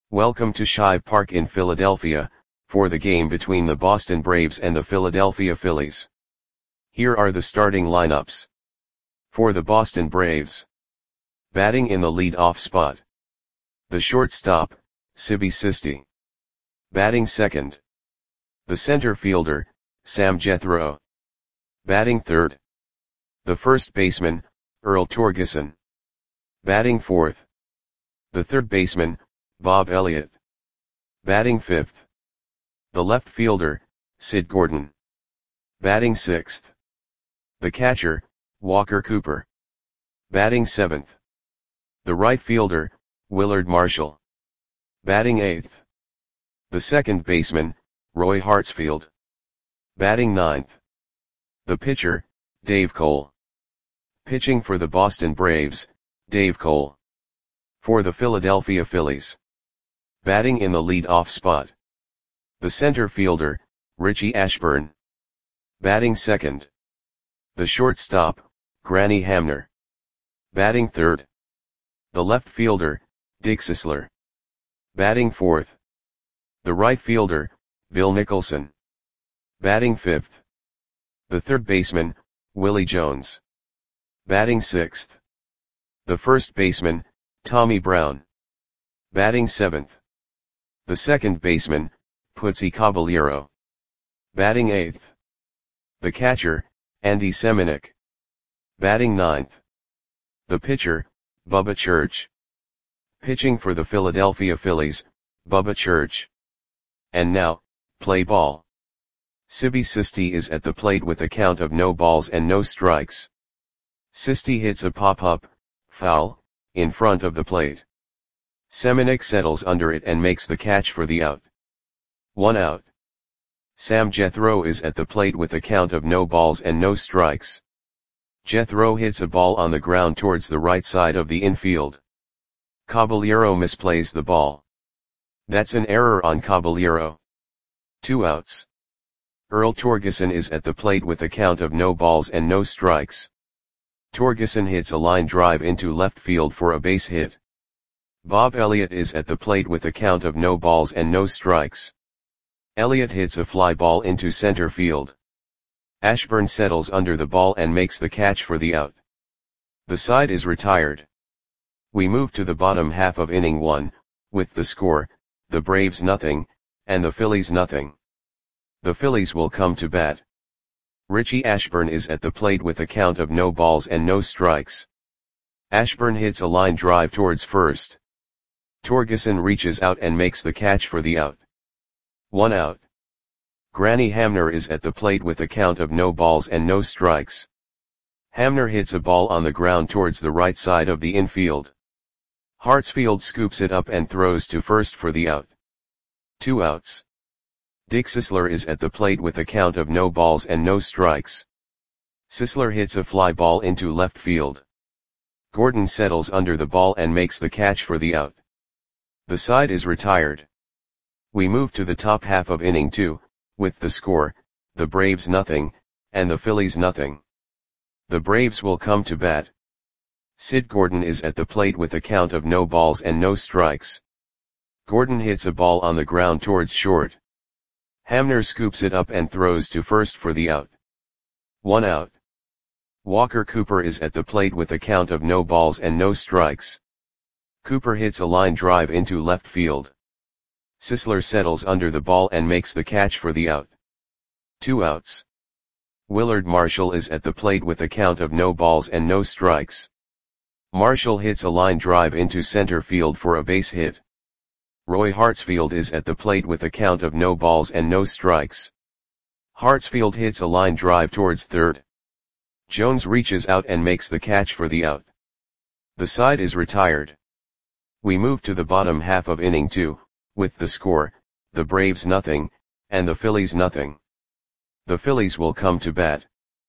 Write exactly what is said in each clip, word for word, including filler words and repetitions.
Welcome to Shibe Park in Philadelphia, for the game between the Boston Braves and the Philadelphia Phillies. Here are the starting lineups. For the Boston Braves. Batting in the lead-off spot. The shortstop, Sibi Sisti. Batting second. The center fielder, Sam Jethro. Batting third. The first baseman, Earl Torgeson. Batting fourth. The third baseman, Bob Elliott. Batting fifth. The left fielder, Sid Gordon. Batting sixth. The catcher, Walker Cooper. Batting seventh. The right fielder, Willard Marshall. Batting eighth. The second baseman, Roy Hartsfield. Batting ninth. The pitcher, Dave Cole. Pitching for the Boston Braves, Dave Cole. For the Philadelphia Phillies. Batting in the lead-off spot. The center fielder, Richie Ashburn. Batting second. The shortstop, Granny Hamner. Batting third. The left fielder, Dick Sisler. Batting fourth. The right fielder, Bill Nicholson. Batting fifth. The third baseman, Willie Jones. Batting sixth. The first baseman, Tommy Brown. Batting seventh. The second baseman, Putzi Caballero. Batting eighth. The catcher, Andy Semenuk. Batting ninth. The pitcher, Bubba Church. Pitching for the Philadelphia Phillies, Bubba Church. And now, play ball. Sibi Sisti is at the plate with a count of no balls and no strikes. Sisti hits a pop-up, foul, in front of the plate. Semenuk settles under it and makes the catch for the out. One out. Sam Jethro is at the plate with a count of no balls and no strikes. Jethro hits a ball on the ground towards the right side of the infield. Caballero misplays the ball. That's an error on Caballero. Two outs. Earl Torgeson is at the plate with a count of no balls and no strikes. Torgeson hits a line drive into left field for a base hit. Bob Elliott is at the plate with a count of no balls and no strikes. Elliott hits a fly ball into center field. Ashburn settles under the ball and makes the catch for the out. The side is retired. We move to the bottom half of inning one, with the score, the Braves nothing, and the Phillies nothing. The Phillies will come to bat. Richie Ashburn is at the plate with a count of no balls and no strikes. Ashburn hits a line drive towards first. Torgeson reaches out and makes the catch for the out. One out. Granny Hamner is at the plate with a count of no balls and no strikes. Hamner hits a ball on the ground towards the right side of the infield. Hartsfield scoops it up and throws to first for the out. Two outs. Dick Sisler is at the plate with a count of no balls and no strikes. Sisler hits a fly ball into left field. Gordon settles under the ball and makes the catch for the out. The side is retired. We move to the top half of inning two, with the score, the Braves nothing, and the Phillies nothing. The Braves will come to bat. Sid Gordon is at the plate with a count of no balls and no strikes. Gordon hits a ball on the ground towards short. Hamner scoops it up and throws to first for the out. One out. Walker Cooper is at the plate with a count of no balls and no strikes. Cooper hits a line drive into left field. Sisler settles under the ball and makes the catch for the out. Two outs. Willard Marshall is at the plate with a count of no balls and no strikes. Marshall hits a line drive into center field for a base hit. Roy Hartsfield is at the plate with a count of no balls and no strikes. Hartsfield hits a line drive towards third. Jones reaches out and makes the catch for the out. The side is retired. We move to the bottom half of inning two, with the score, the Braves nothing, and the Phillies nothing. The Phillies will come to bat.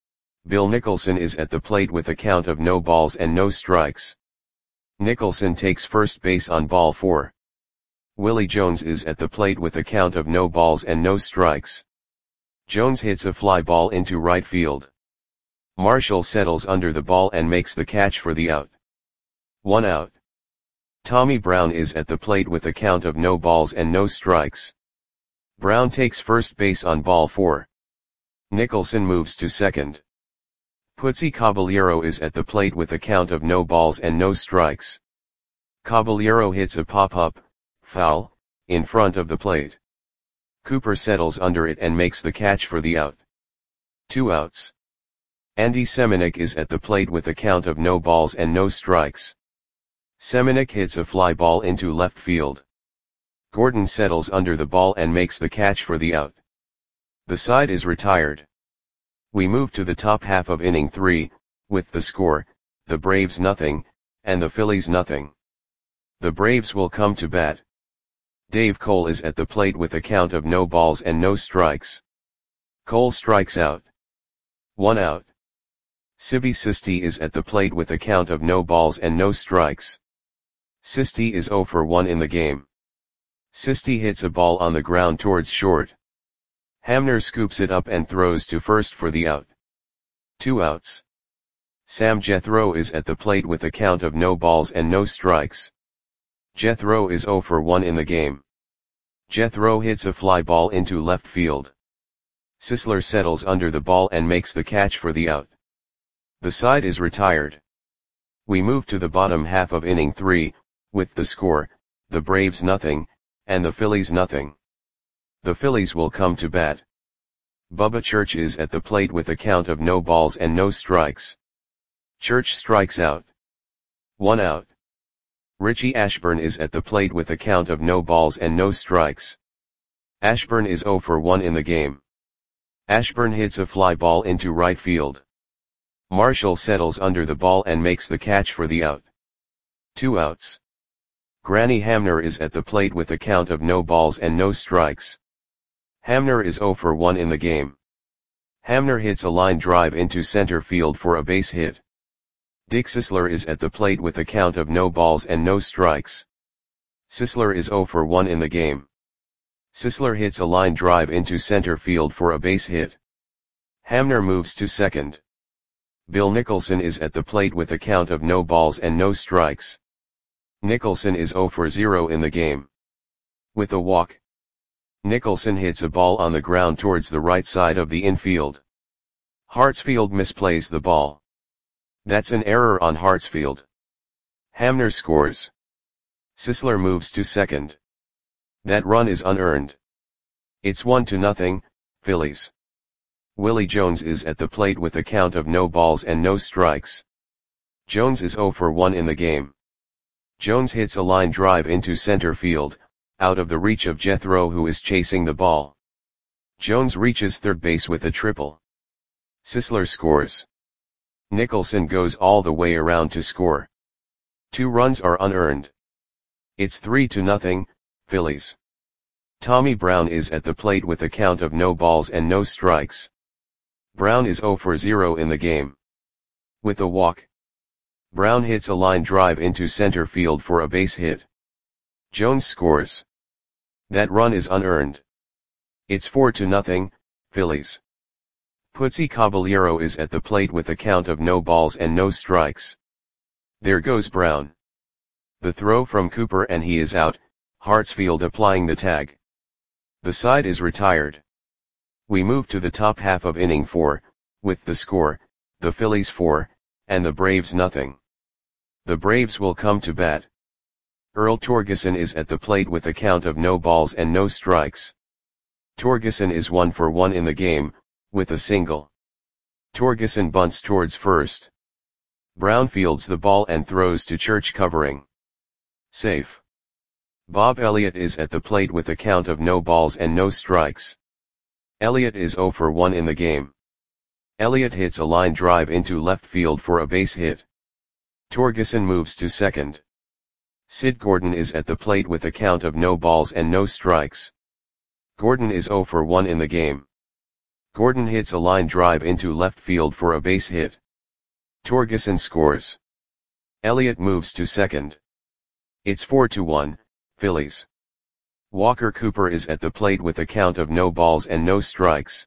Bill Nicholson is at the plate with a count of no balls and no strikes. Nicholson takes first base on ball four. Willie Jones is at the plate with a count of no balls and no strikes. Jones hits a fly ball into right field. Marshall settles under the ball and makes the catch for the out. One out. Tommy Brown is at the plate with a count of no balls and no strikes. Brown takes first base on ball four. Nicholson moves to second. Putsy Caballero is at the plate with a count of no balls and no strikes. Caballero hits a pop-up, foul, in front of the plate. Cooper settles under it and makes the catch for the out. Two outs. Andy Semenuk is at the plate with a count of no balls and no strikes. Semenuk hits a fly ball into left field. Gordon settles under the ball and makes the catch for the out. The side is retired. We move to the top half of inning three, with the score, the Braves nothing, and the Phillies nothing. The Braves will come to bat. Dave Cole is at the plate with a count of no balls and no strikes. Cole strikes out. One out. Sibi Sisti is at the plate with a count of no balls and no strikes. Sisti is oh for one in the game. Sisti hits a ball on the ground towards short. Hamner scoops it up and throws to first for the out. Two outs. Sam Jethro is at the plate with a count of no balls and no strikes. Jethro is oh for one in the game. Jethro hits a fly ball into left field. Sisler settles under the ball and makes the catch for the out. The side is retired. We move to the bottom half of inning three, with the score, the Braves nothing, and the Phillies nothing. The Phillies will come to bat. Bubba Church is at the plate with a count of no balls and no strikes. Church strikes out. One out. Richie Ashburn is at the plate with a count of no balls and no strikes. Ashburn is oh for one in the game. Ashburn hits a fly ball into right field. Marshall settles under the ball and makes the catch for the out. Two outs. Granny Hamner is at the plate with a count of no balls and no strikes. Hamner is oh for one in the game. Hamner hits a line drive into center field for a base hit. Dick Sisler is at the plate with a count of no balls and no strikes. Sisler is oh for one in the game. Sisler hits a line drive into center field for a base hit. Hamner moves to second. Bill Nicholson is at the plate with a count of no balls and no strikes. Nicholson is oh for zero in the game. With a walk. Nicholson hits a ball on the ground towards the right side of the infield. Hartsfield misplays the ball. That's an error on Hartsfield. Hamner scores. Sisler moves to second. That run is unearned. It's one to nothing, Phillies. Willie Jones is at the plate with a count of no balls and no strikes. Jones is oh for one in the game. Jones hits a line drive into center field, out of the reach of Jethro, who is chasing the ball. Jones reaches third base with a triple. Sisler scores. Nicholson goes all the way around to score. Two runs are unearned. It's three to nothing, Phillies. Tommy Brown is at the plate with a count of no balls and no strikes. Brown is oh for zero in the game. With a walk. Brown hits a line drive into center field for a base hit. Jones scores. That run is unearned. It's four to nothing, Phillies. Putsy Caballero is at the plate with a count of no balls and no strikes. There goes Brown. The throw from Cooper and he is out, Hartsfield applying the tag. The side is retired. We move to the top half of inning four, with the score, the Phillies four, and the Braves nothing. The Braves will come to bat. Earl Torgeson is at the plate with a count of no balls and no strikes. Torgeson is one for one in the game, with a single. Torgeson bunts towards first. Brown fields the ball and throws to Church covering. Safe. Bob Elliott is at the plate with a count of no balls and no strikes. Elliott is oh for one in the game. Elliott hits a line drive into left field for a base hit. Torgeson moves to second. Sid Gordon is at the plate with a count of no balls and no strikes. Gordon is oh for one in the game. Gordon hits a line drive into left field for a base hit. Torgeson scores. Elliott moves to second. It's four to one, Phillies. Walker Cooper is at the plate with a count of no balls and no strikes.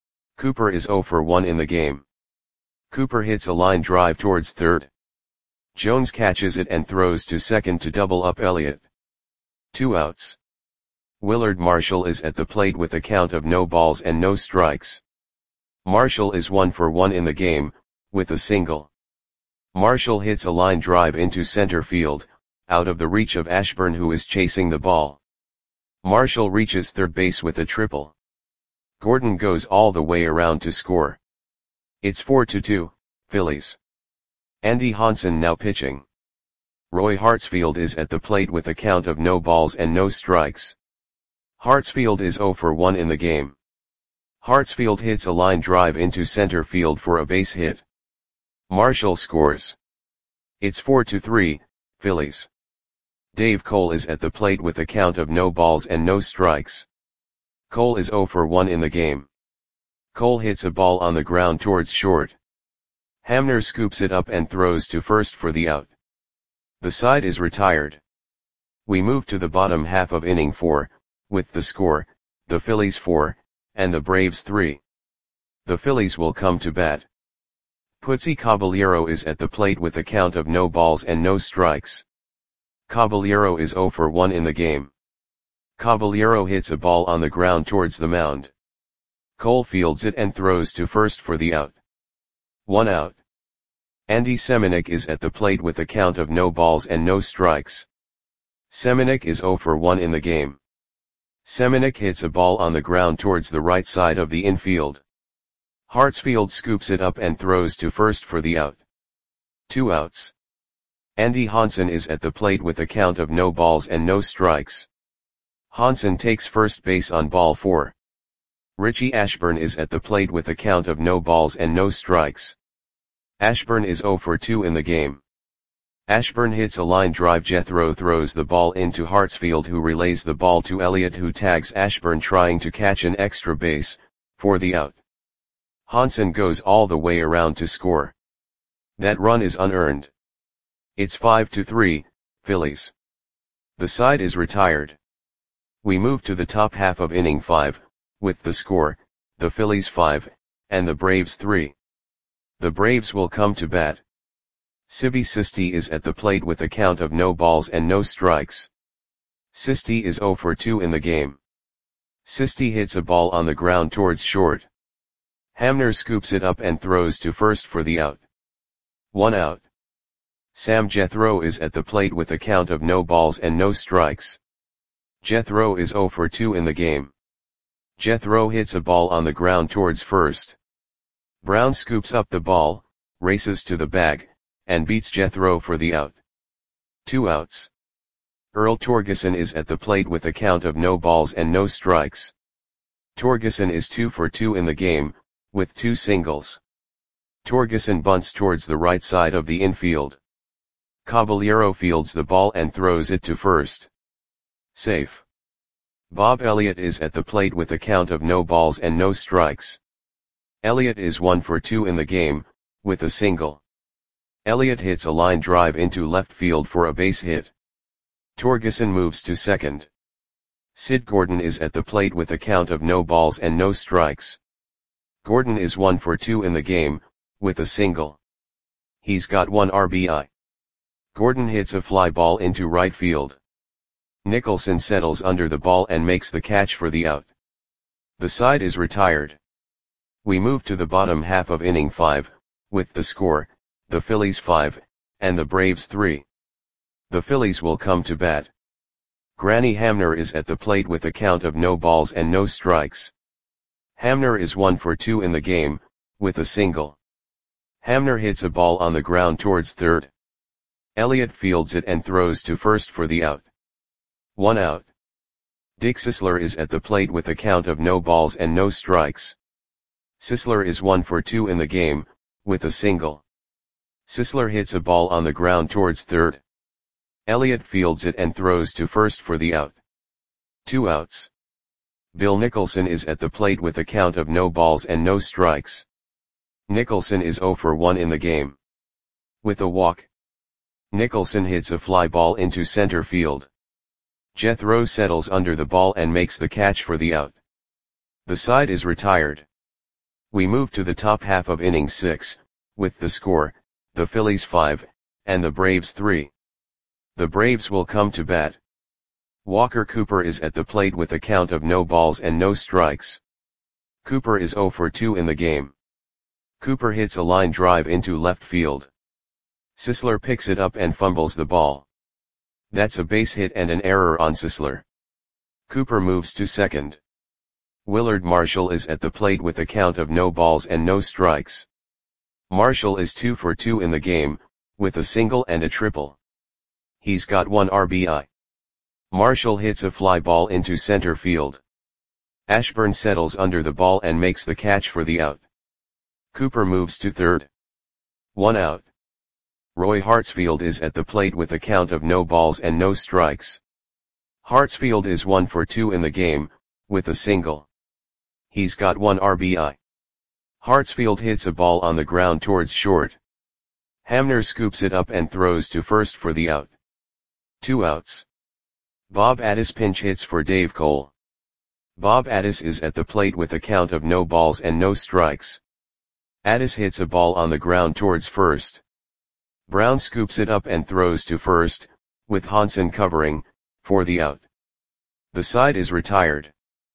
Cooper is oh for one in the game. Cooper hits a line drive towards third. Jones catches it and throws to second to double up Elliott. Two outs. Willard Marshall is at the plate with a count of no balls and no strikes. Marshall is one for one in the game, with a single. Marshall hits a line drive into center field, out of the reach of Ashburn, who is chasing the ball. Marshall reaches third base with a triple. Gordon goes all the way around to score. It's four to two, Phillies. Andy Hansen now pitching. Roy Hartsfield is at the plate with a count of no balls and no strikes. Hartsfield is zero for one in the game. Hartsfield hits a line drive into center field for a base hit. Marshall scores. It's four to three, Phillies. Dave Cole is at the plate with a count of no balls and no strikes. Cole is zero for one in the game. Cole hits a ball on the ground towards short. Hamner scoops it up and throws to first for the out. The side is retired. We move to the bottom half of inning four, with the score, the Phillies four, and the Braves three. The Phillies will come to bat. Putsy Caballero is at the plate with a count of no balls and no strikes. Caballero is zero for one in the game. Caballero hits a ball on the ground towards the mound. Cole fields it and throws to first for the out. One out. Andy Semenuk is at the plate with a count of no balls and no strikes. Semenuk is zero for one in the game. Semenuk hits a ball on the ground towards the right side of the infield. Hartsfield scoops it up and throws to first for the out. Two outs. Andy Hansen is at the plate with a count of no balls and no strikes. Hansen takes first base on ball four. Richie Ashburn is at the plate with a count of no balls and no strikes. Ashburn is zero for two in the game. Ashburn hits a line drive. Jethro throws the ball into Hartsfield, who relays the ball to Elliott, who tags Ashburn trying to catch an extra base, for the out. Hansen goes all the way around to score. That run is unearned. It's five to three, Phillies. The side is retired. We move to the top half of inning five, with the score, the Phillies five, and the Braves three. The Braves will come to bat. Sibby Sisti is at the plate with a count of no balls and no strikes. Sisti is zero for two in the game. Sisti hits a ball on the ground towards short. Hamner scoops it up and throws to first for the out. One out. Sam Jethro is at the plate with a count of no balls and no strikes. Jethro is zero for two in the game. Jethro hits a ball on the ground towards first. Brown scoops up the ball, races to the bag, and beats Jethro for the out. Two outs. Earl Torgeson is at the plate with a count of no balls and no strikes. Torgeson is two for two in the game, with two singles. Torgeson bunts towards the right side of the infield. Caballero fields the ball and throws it to first. Safe. Bob Elliott is at the plate with a count of no balls and no strikes. Elliott is one for two in the game, with a single. Elliott hits a line drive into left field for a base hit. Torgeson moves to second. Sid Gordon is at the plate with a count of no balls and no strikes. Gordon is one for two in the game, with a single. He's got one R B I. Gordon hits a fly ball into right field. Nicholson settles under the ball and makes the catch for the out. The side is retired. We move to the bottom half of inning five, with the score, the Phillies five, and the Braves three. The Phillies will come to bat. Granny Hamner is at the plate with a count of no balls and no strikes. Hamner is one for two in the game, with a single. Hamner hits a ball on the ground towards third. Elliott fields it and throws to first for the out. One out. Dick Sisler is at the plate with a count of no balls and no strikes. Sisler is one for two in the game, with a single. Sisler hits a ball on the ground towards third. Elliott fields it and throws to first for the out. Two outs. Bill Nicholson is at the plate with a count of no balls and no strikes. Nicholson is zero for one in the game. With a walk. Nicholson hits a fly ball into center field. Jethro settles under the ball and makes the catch for the out. The side is retired. We move to the top half of inning six, with the score, the Phillies five, and the Braves three. The Braves will come to bat. Walker Cooper is at the plate with a count of no balls and no strikes. Cooper is zero for two in the game. Cooper hits a line drive into left field. Sisler picks it up and fumbles the ball. That's a base hit and an error on Sisler. Cooper moves to second. Willard Marshall is at the plate with a count of no balls and no strikes. Marshall is two for two in the game, with a single and a triple. He's got one R B I. Marshall hits a fly ball into center field. Ashburn settles under the ball and makes the catch for the out. Cooper moves to third. One out. Roy Hartsfield is at the plate with a count of no balls and no strikes. Hartsfield is one for two in the game, with a single. He's got one R B I. Hartsfield hits a ball on the ground towards short. Hamner scoops it up and throws to first for the out. Two outs. Bob Addis pinch hits for Dave Cole. Bob Addis is at the plate with a count of no balls and no strikes. Addis hits a ball on the ground towards first. Brown scoops it up and throws to first, with Hansen covering, for the out. The side is retired.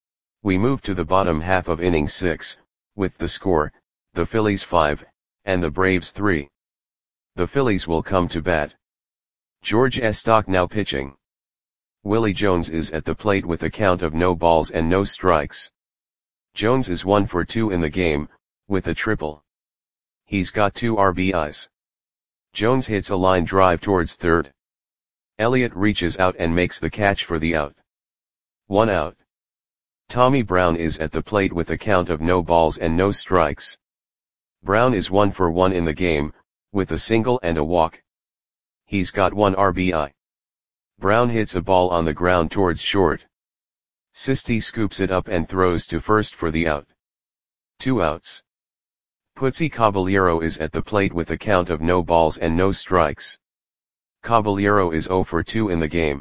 We move to the bottom half of inning six, with the score, the Phillies five, and the Braves three. The Phillies will come to bat. George Estock now pitching. Willie Jones is at the plate with a count of no balls and no strikes. Jones is one for two in the game, with a triple. He's got two R B Is. Jones hits a line drive towards third. Elliott reaches out and makes the catch for the out. One out. Tommy Brown is at the plate with a count of no balls and no strikes. Brown is one for one in the game, with a single and a walk. He's got one R B I. Brown hits a ball on the ground towards short. Sisti scoops it up and throws to first for the out. Two outs. Putzi Caballero is at the plate with a count of no balls and no strikes. Caballero is zero for two in the game.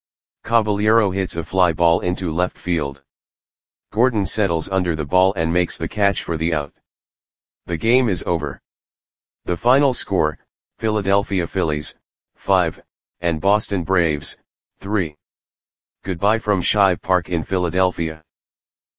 Caballero hits a fly ball into left field. Gordon settles under the ball and makes the catch for the out. The game is over. The final score, Philadelphia Phillies, five, and Boston Braves, three. Goodbye from Shive Park in Philadelphia.